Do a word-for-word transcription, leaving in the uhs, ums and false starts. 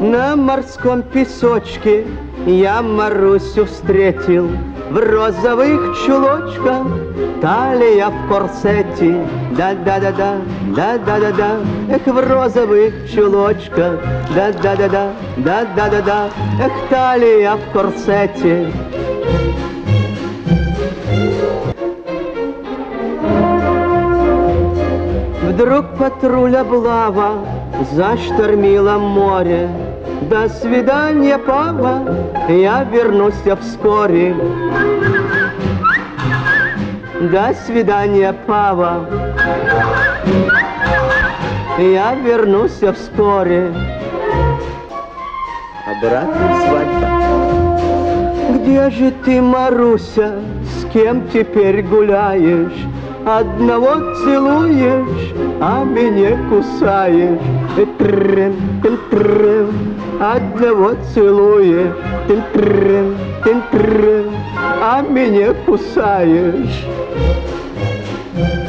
На морском песочке я Марусю встретил, в розовых чулочках, талия в корсете. Да-да-да-да, да-да-да-да, эх, в розовых чулочках. Да-да-да-да, да-да-да-да, эх, талия в корсете. Вдруг патруль облава заштормила море. До свидания, папа, я вернусь вскоре. До свидания, папа, я вернусь вскоре. Обратная свадьба. Где же ты, Маруся, с кем теперь гуляешь? Одного целуешь, а меня кусаешь. Тын-трын, тын-трын. Одного целуешь, тын-трын, тын-трын, а меня кусаешь.